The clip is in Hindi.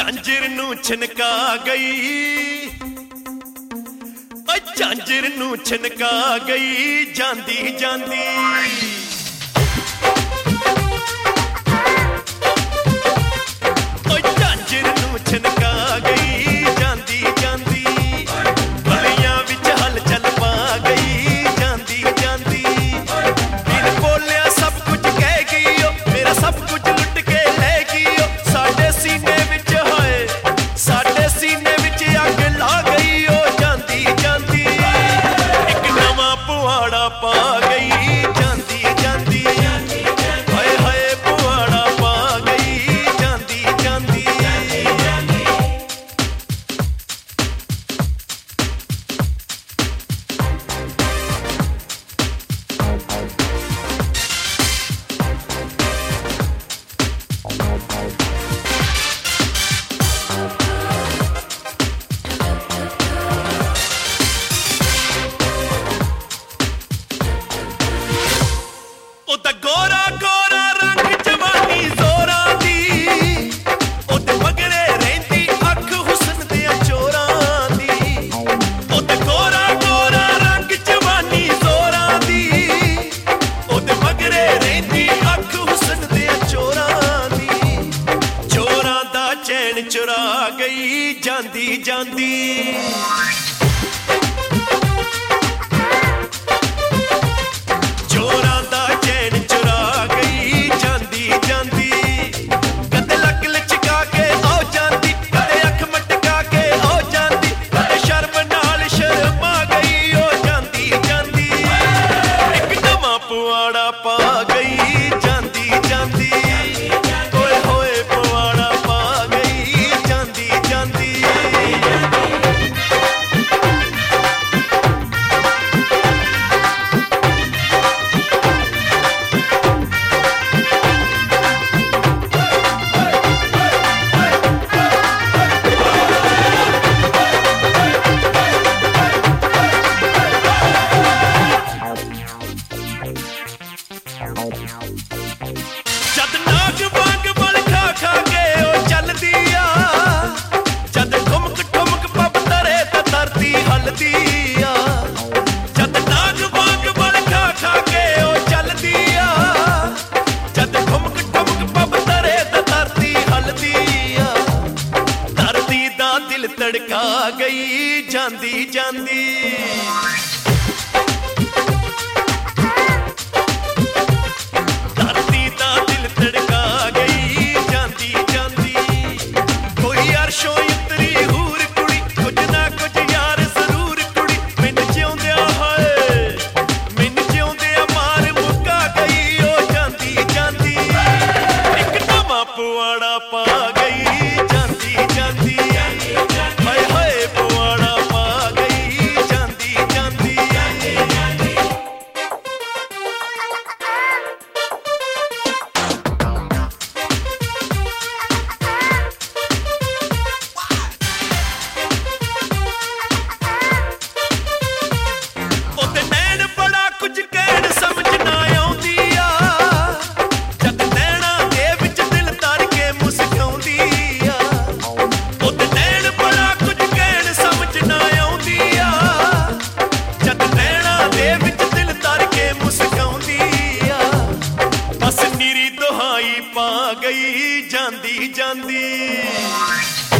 झांझर नू छनका गई, झांझर नू छनका गई जांदी जांदी। झांझर नू छनका गई जांदी जांदी, गलियां विच हलचल पा गई जांदी जांदी। बिन बोलिया सब कुछ कह गई ओ, मेरा सब कुछ लुट के ले गई ओ। साडे सीने विच होए, साडे सीने विच अग ला गई ओ जांदी जांदी। एक नवां पुआड़ा पा गई जांदी जांदी, हाय हाय पुआड़ा पा गई जांदी जांदी। ओदा गोरा गोरा रंग जवानी जोरां दी, ओदे मगरे रहिंदी अख हुस्न दियां चोरां दी। ओदा गोरा गोरा रंग जवानी जोरां दी, ओदे मगरे रहिंदी अख हुस्न दियां चोरां दी। चोरां दा चैन चुरा गई जांदी जांदी। चोरां दा चैन चुरा गई जांदी जांदी। कदे लक लचका के आ जांदी, कदे अख मटका के आ जांदी, कदे शर्म नाल शर्मा गई ओ जांदी जांदी। एक नवां पुआड़ा पा गई जांदी जांदी, ओए होए पुआड़ा पा गई जांदी जांदी। जद नाग वांग बल खा खा के ओ चलदी आ, जद ठुमक ठुमक पब तरे ते धरती हलदी आ। जद नाग वांग बल खा खा के ओ चलदी आ, जद ठुमक ठुमक पब तरे ते धरती हलदी आ। धरती दा दिल तड़का गई जांदी जांदी। धरती दा दिल तड़का गई जांदी जांदी। कोई अरशों उतरी हूर कुड़ी, कुछ ना कुछ यार जरूर कुड़ी। मैनू जिउंदिया हाय, मैनू जिउंदिया मार मुका गई ओ जांदी जांदी। एक नवां पुआड़ा पा गई जांदी जांदी, हाय हाय पुआड़ा पा गई जांदी जांदी। ओदे नैन बड़ा कुछ कहण समझ ना आउंदी आ, जद नैना दे विच दिल तर के मुस्काउंदी आ। ओदे नैन बड़ा कुछ कहण समझ ना आउंदी आ, जद नैना दे विच दिल तर के मुस्काउंदी आ। बस नीरी दुहाई पा गई जांदी जांदी।